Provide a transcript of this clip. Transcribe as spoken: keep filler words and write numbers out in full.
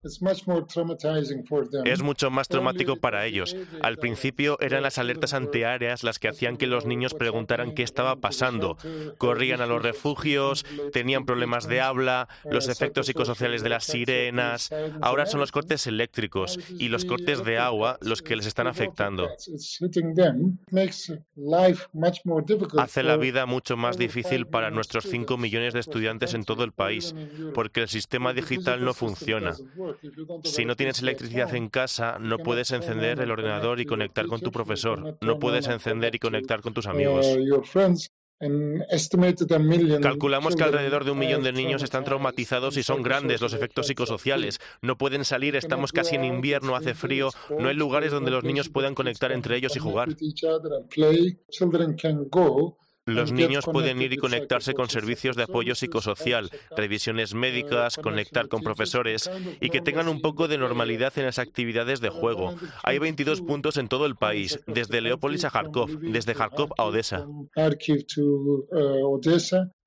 Es mucho más traumático para ellos. Al principio eran las alertas antiaéreas las que hacían que los niños preguntaran qué estaba pasando. Corrían a los refugios, tenían problemas de habla, los efectos psicosociales de las sirenas. Ahora son los cortes eléctricos y los cortes de agua los que les están afectando. Hace la vida mucho más difícil para nuestros cinco millones de estudiantes en todo el país, porque el sistema digital no funciona. Si no tienes electricidad en casa, no puedes encender el ordenador y conectar con tu profesor, no puedes encender y conectar con tus amigos. Calculamos que alrededor de un millón de niños están traumatizados y son grandes los efectos psicosociales. No pueden salir, estamos casi en invierno, hace frío, no hay lugares donde los niños puedan conectar entre ellos y jugar. Los niños pueden ir y conectarse con servicios de apoyo psicosocial, revisiones médicas, conectar con profesores y que tengan un poco de normalidad en las actividades de juego. Hay veintidós puntos en todo el país, desde Leópolis a Kharkov, desde Kharkov a Odessa.